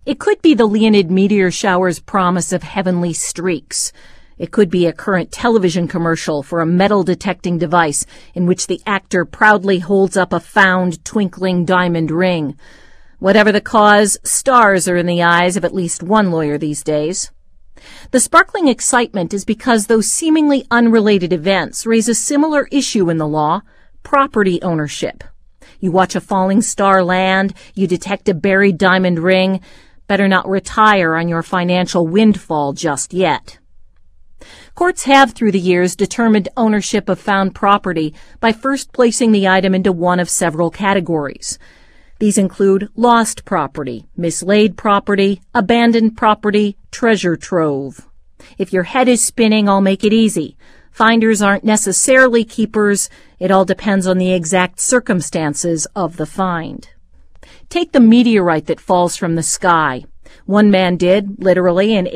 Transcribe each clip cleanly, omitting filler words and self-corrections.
It could be the Leonid meteor shower's promise of heavenly streaks. It could be a current television commercial for a metal-detecting device in which the actor proudly holds up a found twinkling diamond ring. Whatever the cause, stars are in the eyes of at least one lawyer these days. The sparkling excitement is because those seemingly unrelated events raise a similar issue in the law: property ownership. You watch a falling star land, you detect a buried diamond ring. Better not retire on your financial windfall just yet. Courts have, through the years, determined ownership of found property by first placing the item into one of several categories. These include lost property, mislaid property, abandoned property, treasure trove. If your head is spinning, I'll make it easy. Finders aren't necessarily keepers. It all depends on the exact circumstances of the find. Take the meteorite that falls from the sky. One man did, literally, in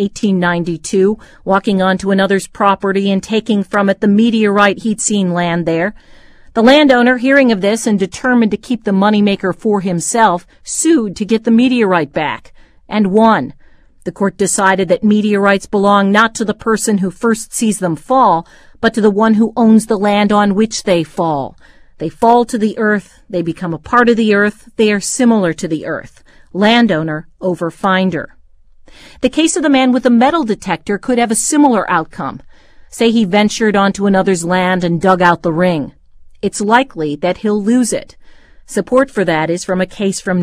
1892, walking onto another's property and taking from it the meteorite he'd seen land there. The landowner, hearing of this and determined to keep the moneymaker for himself, sued to get the meteorite back, and won. The court decided that meteorites belong not to the person who first sees them fall, but to the one who owns the land on which they fall. They fall to the earth, they become a part of the earth, they are similar to the earth. Landowner over finder. The case of the man with the metal detector could have a similar outcome. Say he ventured onto another's land and dug out the ring. It's likely that he'll lose it. Support for that is from a case from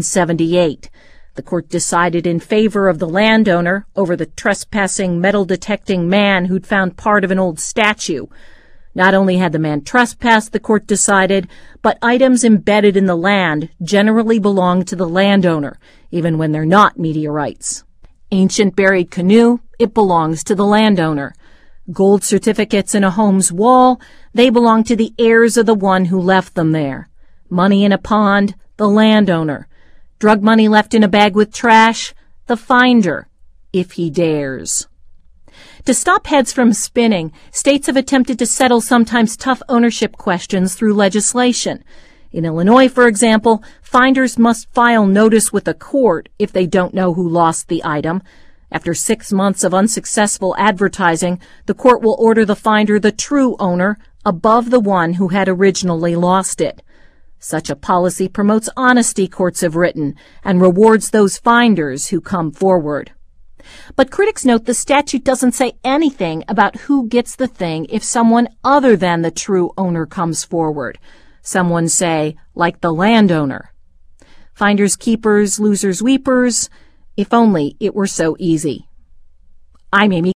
1978. The court decided in favor of the landowner over the trespassing, metal-detecting man who'd found part of an old statue. Not only had the man trespassed, the court decided, but items embedded in the land generally belong to the landowner, even when they're not meteorites. Ancient buried canoe, it belongs to the landowner. Gold certificates in a home's wall, they belong to the heirs of the one who left them there. Money in a pond, the landowner. Drug money left in a bag with trash, the finder, if he dares. To stop heads from spinning, states have attempted to settle sometimes tough ownership questions through legislation. In Illinois, for example, finders must file notice with a court if they don't know who lost the item. After 6 months of unsuccessful advertising, the court will order the finder the true owner above the one who had originally lost it. Such a policy promotes honesty, courts have written, and rewards those finders who come forward. But critics note the statute doesn't say anything about who gets the thing if someone other than the true owner comes forward. Someone, say, like the landowner. Finders keepers, losers weepers. If only it were so easy. I'm Amy